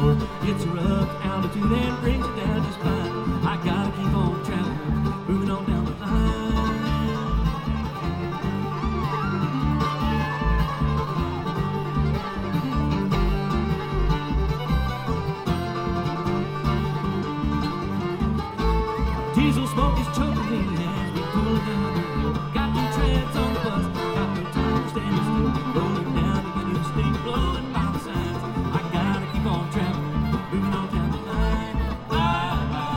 shore. It's a rough altitude and brings it down just fine. I gotta keep on traveling, moving on down the line. Diesel smoke is choking me as we pull down the hill. Got new treads on the bus, got no time for standing still. Rolling down, you can hear the steam blowing by the signs. I gotta keep on traveling, moving on down the line. Bye, bye.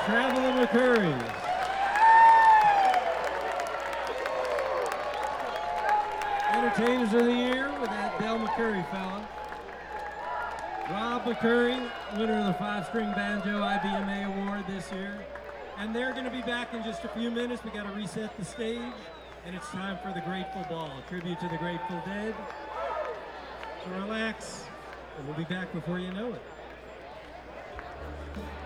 Traveling McCurry. Entertainers of the Year with that Del McCurry fella. Rob McCurry, winner of the 5-string banjo IBMA award this year. And they're going to be back in just a few minutes. We got to reset the stage, and it's time for the Grateful Ball, a tribute to the Grateful Dead. So relax, and we'll be back before you know it.